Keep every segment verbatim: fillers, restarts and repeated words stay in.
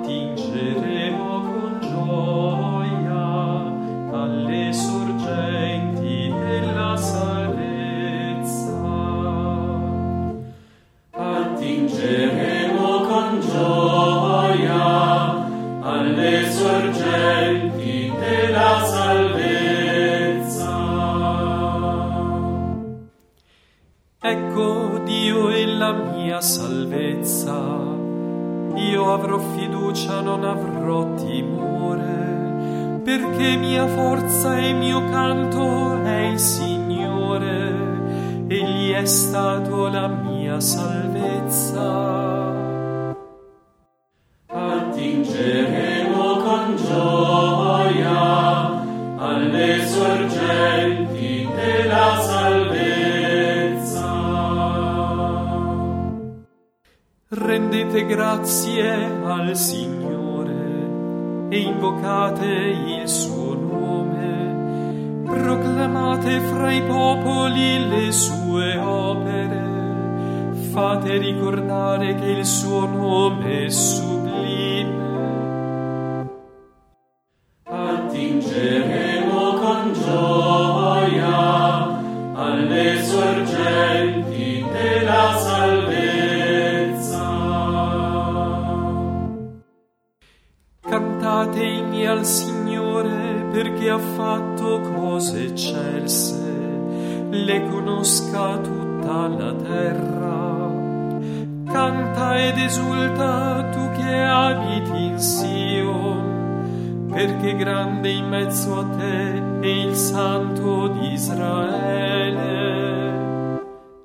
attingeremo con gioia alle sorgenti della salvezza. Attingeremo con gioia alle sorgenti della salvezza. Ecco Dio è la mia salvezza. Io avrò fiducia, non avrò timore, perché mia forza e mio canto è il Signore, Egli è stato la mia salvezza. Attingeremo con gioia alle sorgenti della salvezza. Rendete grazie al Signore e invocate il suo nome. Proclamate fra i popoli le sue opere. Fate ricordare che il suo nome è sublime. Attingeremo con gioia alle sorgenti della salvezza. Cantate inni al Signore, perché ha fatto cose eccelse, le conosca tutta la terra. Canta ed esulta tu che abiti in Sion, perché grande in mezzo a te è il Santo di Israele.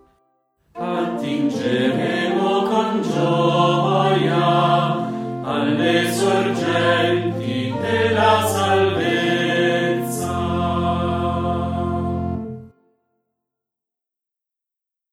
Attingeremo con gioia alle sorgenti della